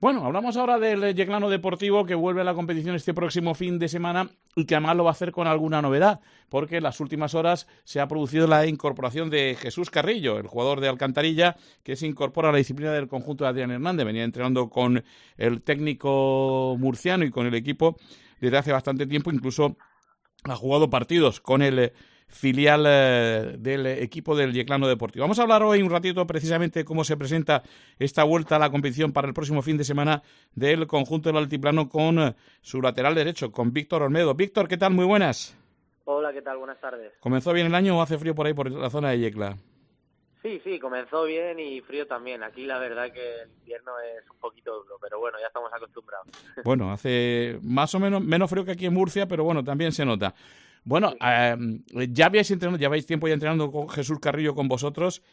Bueno, hablamos ahora del Yeclano Deportivo que vuelve a la competición este próximo fin de semana y que además lo va a hacer con alguna novedad, porque en las últimas horas se ha producido la incorporación de Jesús Carrillo, el jugador de Alcantarilla, que se incorpora a la disciplina del conjunto de Adrián Hernández. Venía entrenando con el técnico murciano y con el equipo desde hace bastante tiempo, incluso ha jugado partidos con el filial del equipo del Yeclano Deportivo. Vamos a hablar hoy un ratito precisamente de cómo se presenta esta vuelta a la competición para el próximo fin de semana del conjunto del Altiplano con su lateral derecho, con Víctor Olmedo. Víctor, ¿qué tal? Muy buenas. Hola, ¿qué tal? Buenas tardes. ¿Comenzó bien el año o hace frío por ahí, por la zona de Yecla? Sí, comenzó bien y frío también. Aquí la verdad que el invierno es un poquito duro, pero bueno, ya estamos acostumbrados. Bueno, hace más o menos frío que aquí en Murcia, pero bueno, también se nota. Bueno, Sí. ya habíais entrenado, lleváis tiempo ya entrenando con Jesús Carrillo con vosotros,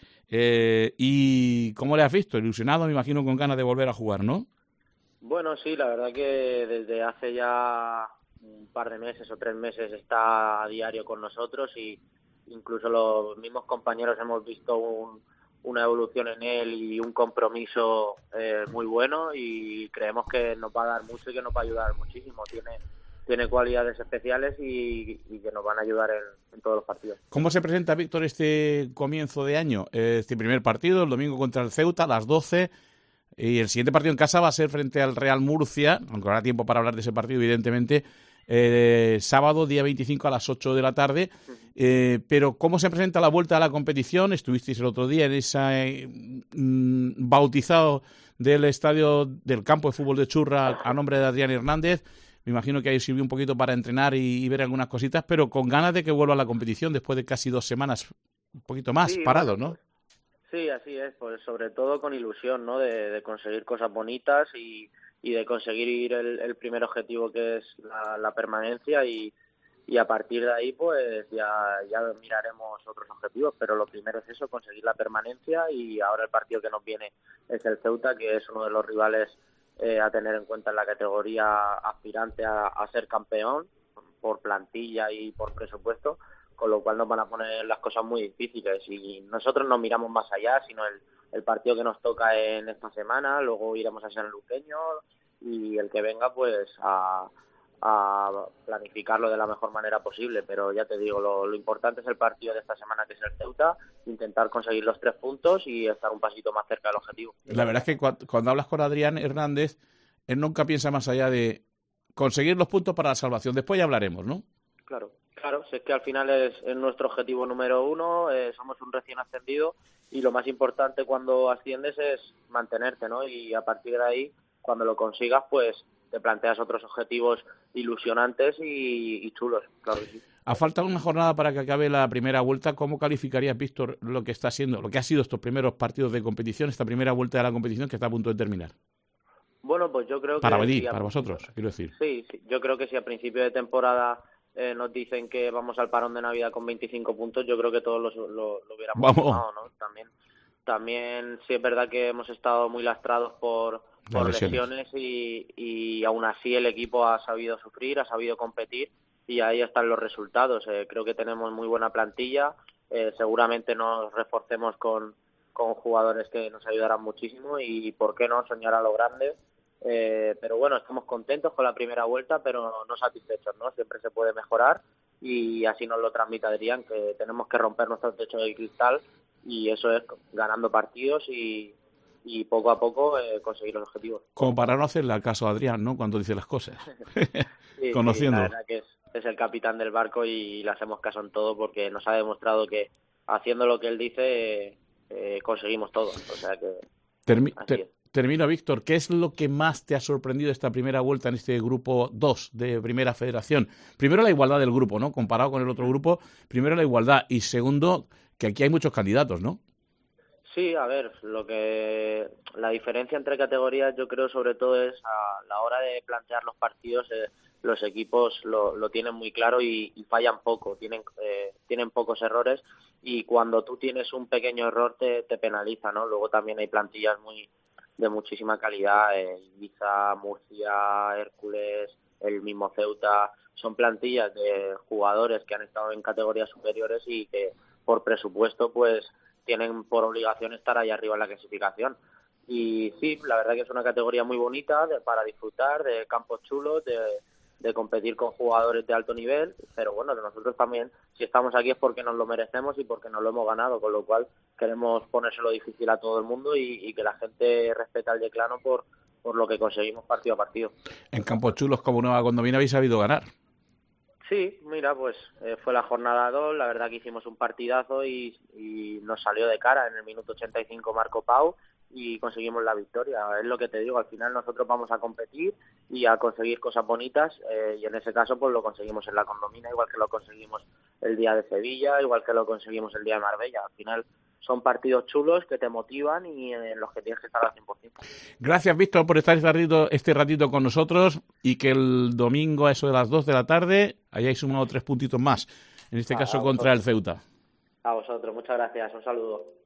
y ¿cómo le has visto? Ilusionado, me imagino, con ganas de volver a jugar, ¿no? Bueno, sí, la verdad que desde hace ya un par de meses o 3 meses está a diario con nosotros y incluso los mismos compañeros hemos visto una evolución en él y un compromiso muy bueno y creemos que nos va a dar mucho y que nos va a ayudar muchísimo. Tiene cualidades especiales y que nos van a ayudar en todos los partidos. ¿Cómo se presenta, Víctor, este comienzo de año? Este primer partido, el domingo contra el Ceuta, a las 12, y el siguiente partido en casa va a ser frente al Real Murcia, aunque habrá tiempo para hablar de ese partido, evidentemente, sábado, día 25 a las 8 de la tarde. Pero ¿cómo se presenta la vuelta a la competición? Estuvisteis el otro día en ese bautizado del estadio del campo de fútbol de Churra a nombre de Adrián Hernández. Me imagino que ahí sirvió un poquito para entrenar y ver algunas cositas, pero con ganas de que vuelva a la competición después de casi 2 semanas, un poquito más, Sí, parado, bueno, ¿no? pues sí, así es, pues sobre todo con ilusión, ¿no? De conseguir cosas bonitas y de conseguir el primer objetivo que es la permanencia y a partir de ahí pues ya miraremos otros objetivos, pero lo primero es eso, conseguir la permanencia y ahora el partido que nos viene es el Ceuta, que es uno de los rivales a tener en cuenta en la categoría aspirante a ser campeón por plantilla y por presupuesto, con lo cual nos van a poner las cosas muy difíciles y nosotros no miramos más allá, sino el partido que nos toca en esta semana, luego iremos a Sanluqueño y el que venga pues a planificarlo de la mejor manera posible, pero ya te digo, lo importante es el partido de esta semana que es el Ceuta, intentar conseguir los 3 puntos y estar un pasito más cerca del objetivo. La verdad es que cuando hablas con Adrián Hernández, él nunca piensa más allá de conseguir los puntos para la salvación. Después ya hablaremos, ¿no? Claro, si es que al final es nuestro objetivo número uno, somos un recién ascendido y lo más importante cuando asciendes es mantenerte, ¿no? Y a partir de ahí, cuando lo consigas, pues te planteas otros objetivos ilusionantes y chulos, claro que sí. A falta de una jornada para que acabe la primera vuelta, ¿cómo calificarías, Víctor, lo que ha sido estos primeros partidos de competición, esta primera vuelta de la competición que está a punto de terminar? Bueno, pues yo creo Para que venir, sí, para vosotros, quiero decir. sí, yo creo que si a principio de temporada nos dicen que vamos al parón de Navidad con 25 puntos, yo creo que todos lo hubiéramos Vamos, firmado, ¿no? También sí es verdad que hemos estado muy lastrados las por lesiones. lesiones y aún así el equipo ha sabido sufrir, ha sabido competir y ahí están los resultados. Creo que tenemos muy buena plantilla, seguramente nos reforcemos con jugadores que nos ayudarán muchísimo y por qué no soñar a lo grande. Pero bueno, estamos contentos con la primera vuelta, pero no satisfechos, ¿no? Siempre se puede mejorar y así nos lo transmite Adrián, que tenemos que romper nuestro techo de cristal y eso es ganando partidos y poco a poco conseguir los objetivos. Como para no hacerle al caso a Adrián, ¿no? Cuando dice las cosas. Sí, la Conociéndolo. verdad que es el capitán del barco y le hacemos caso en todo porque nos ha demostrado que haciendo lo que él dice conseguimos todo, o sea que así es. Termino, Víctor. ¿Qué es lo que más te ha sorprendido esta primera vuelta en este grupo 2 de Primera Federación? Primero, la igualdad del grupo, ¿no? Comparado con el otro grupo, primero la igualdad y segundo, que aquí hay muchos candidatos, ¿no? Sí, a ver, la diferencia entre categorías yo creo sobre todo es a la hora de plantear los partidos, los equipos lo tienen muy claro y fallan poco, tienen pocos errores y cuando tú tienes un pequeño error te penaliza, ¿no? Luego también hay plantillas de muchísima calidad, Ibiza, Murcia, Hércules, el mismo Ceuta, son plantillas de jugadores que han estado en categorías superiores y que por presupuesto pues tienen por obligación estar ahí arriba en la clasificación. Y sí, la verdad que es una categoría muy bonita para disfrutar, de campos chulos, de competir con jugadores de alto nivel, pero bueno, de nosotros también, si estamos aquí es porque nos lo merecemos y porque nos lo hemos ganado, con lo cual queremos ponérselo difícil a todo el mundo y que la gente respete al Yeclano por lo que conseguimos partido a partido. En campos chulos como Nueva Condomina habéis sabido ganar. Sí, mira, pues fue la jornada 2, la verdad que hicimos un partidazo y nos salió de cara. En el minuto 85 marcó Pau y conseguimos la victoria. Es lo que te digo, al final nosotros vamos a competir y a conseguir cosas bonitas y en ese caso pues lo conseguimos en la Condomina, igual que lo conseguimos el día de Sevilla, igual que lo conseguimos el día de Marbella. Al final son partidos chulos que te motivan y en los que tienes que estar al 100%. Gracias, Víctor, por estar este ratito con nosotros y que el domingo a eso de las 2 de la tarde hayáis sumado 3 puntitos más, en este caso contra el Ceuta. A vosotros, muchas gracias, un saludo.